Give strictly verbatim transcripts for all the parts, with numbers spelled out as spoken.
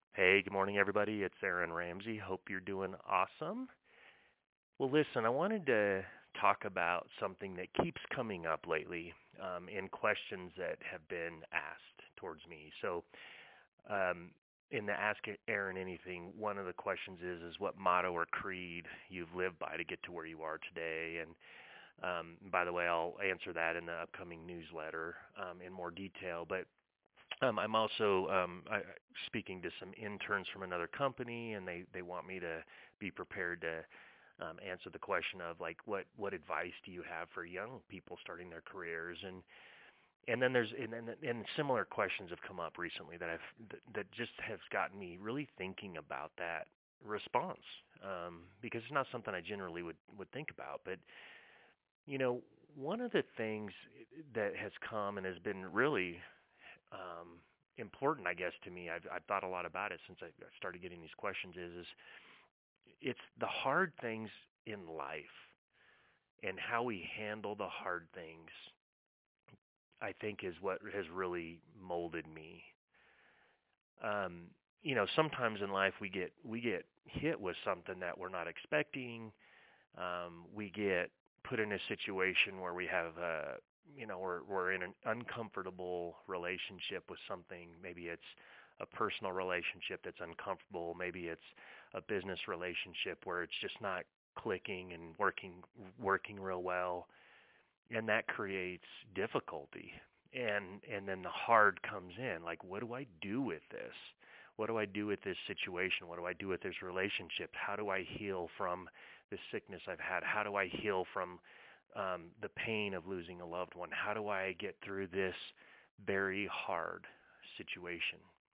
Hey, good morning, everybody. It's Aaron Ramsey. Hope you're doing awesome. Well, listen, I wanted to talk about something that keeps coming up lately um, in questions that have been asked towards me. So, um, in the Ask Aaron Anything, one of the questions is, is what motto or creed you've lived by to get to where you are today. And um, by the way, I'll answer that in the upcoming newsletter um, in more detail. But um, I'm also um, I, speaking to some interns from another company, and they, they want me to be prepared to um, answer the question of like what, what advice do you have for young people starting their careers, and and then there's and, and, and similar questions have come up recently that I've that, that just has gotten me really thinking about that response um, because it's not something I generally would would think about, but you know one of the things that has come and has been really um, important, I guess, to me. I've, I've thought a lot about it since I started getting these questions. Is is it's the hard things in life and how we handle the hard things. I think is what has really molded me. Um, you know, sometimes in life we get we get hit with something that we're not expecting. Um, we get put in a situation where we have uh you know we're we're in an uncomfortable relationship with something. Maybe it's a personal relationship that's uncomfortable. Maybe it's a business relationship where it's just not clicking and working working real well, and that creates difficulty. And and then the hard comes in, like what do I do with this? What do I do with this situation? What do I do with this relationship? How do I heal from the sickness I've had? How do I heal from um, the pain of losing a loved one? How do I get through this very hard situation?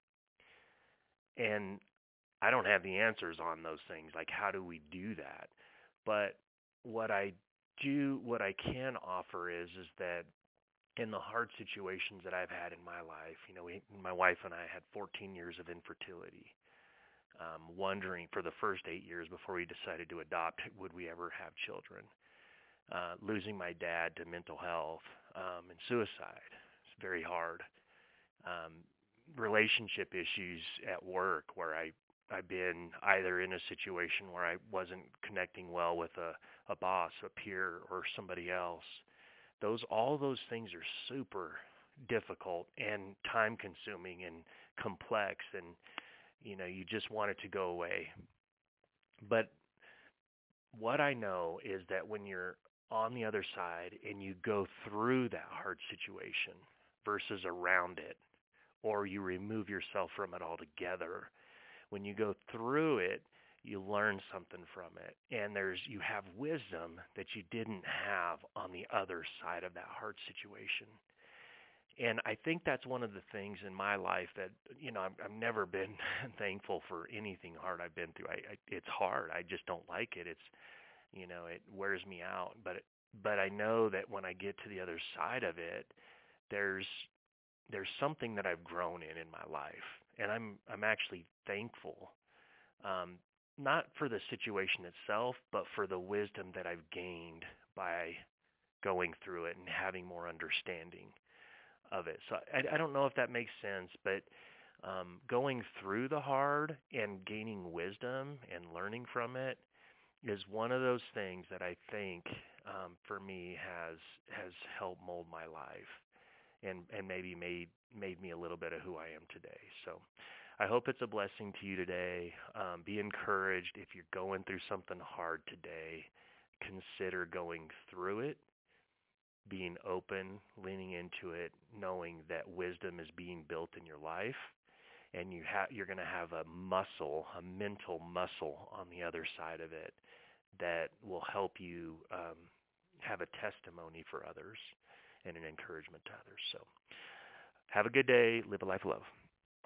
And I don't have the answers on those things. Like, how do we do that? But what I do, what I can offer is, is that in the hard situations that I've had in my life, you know, we, my wife and I had fourteen years of infertility, um, wondering for the first eight years before we decided to adopt, would we ever have children? Uh, losing my dad to mental health um, and suicide. It's very hard. Um, Relationship issues at work where I I've been either in a situation where I wasn't connecting well with a, a boss, a peer, or somebody else. Those all those things are super difficult and time consuming and complex, and you know you just want it to go away. But what I know is that when you're on the other side and you go through that hard situation versus around it, or you remove yourself from it altogether, when you go through it, you learn something from it. And there's you have wisdom that you didn't have on the other side of that hard situation. And I think that's one of the things in my life that you know I've, I've never been thankful for anything hard I've been through. I, I it's hard. I just don't like it. It's you know it wears me out. But it, but I know that when I get to the other side of it, there's there's something that I've grown in in my life, and I'm I'm actually thankful, um, not for the situation itself, but for the wisdom that I've gained by going through it and having more understanding of it. So I, I don't know if that makes sense, but um, going through the hard and gaining wisdom and learning from it is one of those things that I think um, for me has has helped mold my life and and maybe made made me a little bit of who I am today. So I hope it's a blessing to you today. Um, be encouraged if you're going through something hard today. Consider going through it, being open, leaning into it, knowing that wisdom is being built in your life, and you ha- you're going to have a muscle, a mental muscle on the other side of it that will help you um, have a testimony for others and an encouragement to others. So have a good day. Live a life of love.